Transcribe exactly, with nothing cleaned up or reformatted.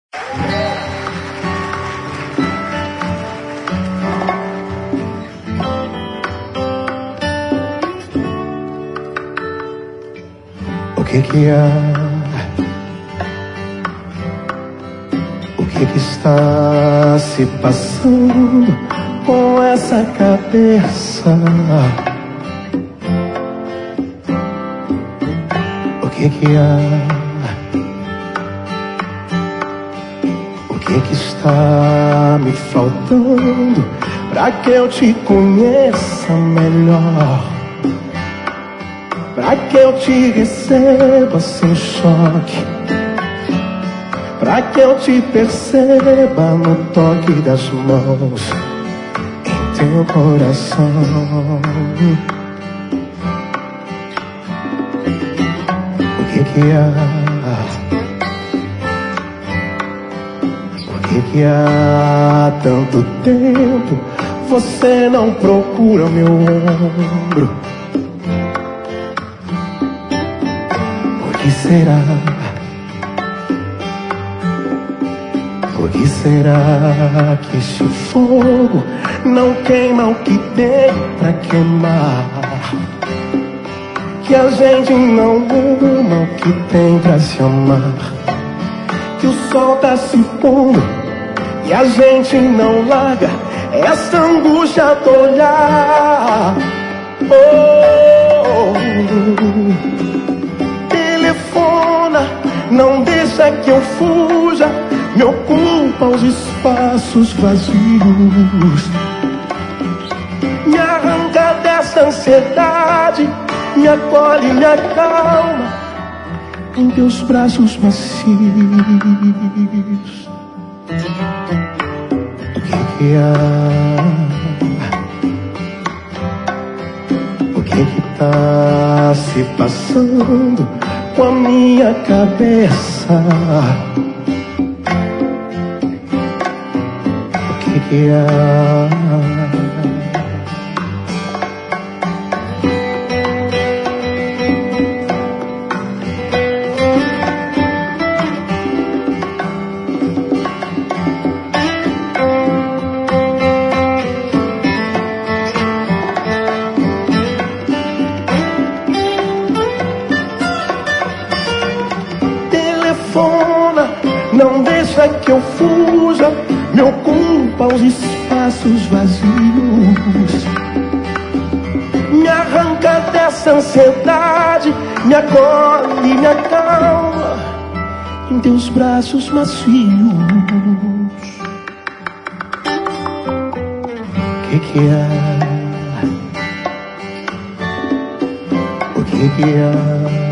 O que que há? O que que está se passando com essa cabeça? O que que há? O que que está me faltando pra que eu te conheça melhor? Pra que eu te receba sem choque? Pra que eu te perceba no toque das mãos em teu coração? O que que há? Por que que há tanto tempo você não procura o meu ombro? Por que será? Por que será que este fogo não queima o que tem pra queimar? Que a gente não ama o que tem pra se amar? Que o sol tá se pondo e a gente não larga essa angústia do olhar. Oh, telefona, não deixa que eu fuja, me ocupa os espaços vazios, me arranca dessa ansiedade, me acolhe, me acalma em teus braços macios. O que que há? O que que tá se passando com a minha cabeça? O que que há? Não deixa que eu fuja, me ocupa os espaços vazios, me arranca dessa ansiedade, me acolhe, me acalma em teus braços macios. O que que há? O que que há?